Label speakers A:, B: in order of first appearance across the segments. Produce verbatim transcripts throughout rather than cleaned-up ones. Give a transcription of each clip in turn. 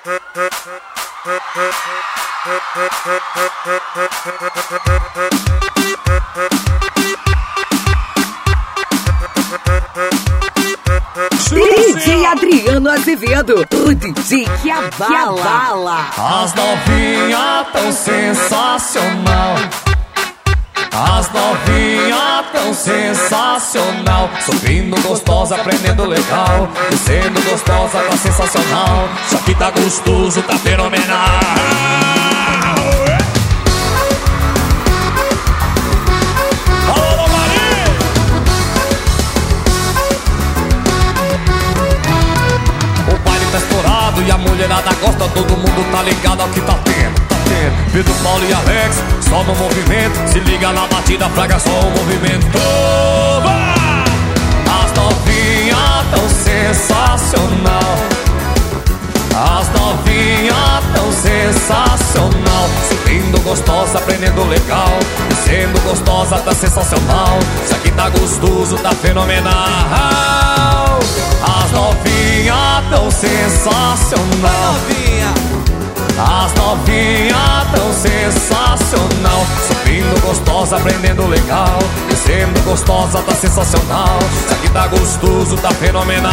A: D J Adriano Azevedo, o D J que abala.
B: As novinhas tão sensacional. As novinhas tão sensacional. Subindo gostosa, aprendendo legal. Descendo gostosa, tá sensacional. Isso aqui tá gostoso, tá fenomenal. Alô, Maria! O baile tá estourado e a mulherada gosta. Todo mundo tá ligado ao que tá tendo. Pedro, Paulo e Alex, só no movimento. Se liga na batida, fraga só o movimento. As novinhas tão sensacional. As novinhas tão sensacional. Subindo gostosa, aprendendo legal. Descendo gostosa, tá sensacional. Isso aqui tá gostoso, tá fenomenal. As novinhas tão sensacional. As novinhas tão sensacional. Subindo gostosa, aprendendo legal. Descendo gostosa, tá sensacional. Isso aqui tá gostoso, tá fenomenal.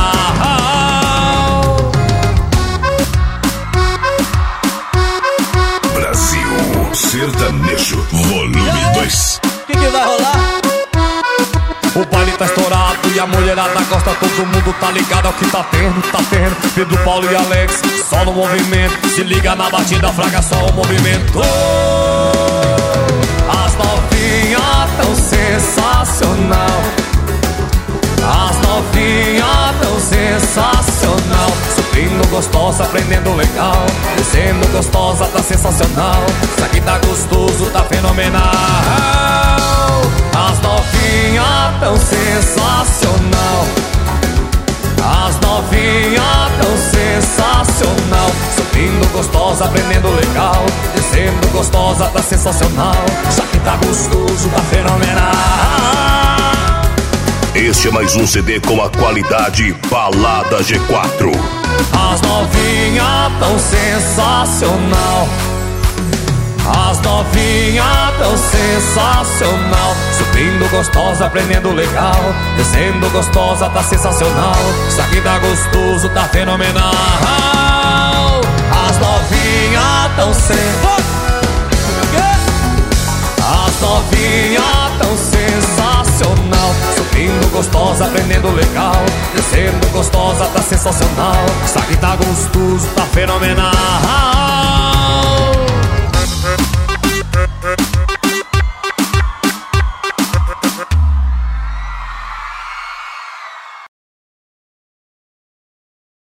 C: Brasil Sertanejo, volume dois.
B: O que que vai rolar? O baile tá estourado e a mulherada gosta. Todo mundo tá ligado ao que tá tendo, tá tendo. Pedro, Paulo e Alex, só no movimento. Se liga na batida, fraga só o movimento. As novinhas tão sensacional. As novinhas tão sensacional. Subindo gostosa, aprendendo legal. Descendo gostosa, tá sensacional. Isso aqui tá gostoso, tá fenomenal. As novinhas tão sensacional. As novinhas tão sensacional. Subindo gostosa, aprendendo legal. Descendo gostosa, tá sensacional. Isso aqui tá gostoso, tá fenomenal.
C: Este é mais um C D com a qualidade Balada G quatro.
B: As novinhas tão sensacional. As novinhas tão sensacional. Subindo gostosa, aprendendo legal. Descendo gostosa, tá sensacional. Isso aqui tá gostoso, tá fenomenal. As novinhas tão sensacional. As novinhas tão sensacional. Subindo gostosa, aprendendo legal. Descendo gostosa, tá sensacional. Isso aqui tá gostoso, tá fenomenal.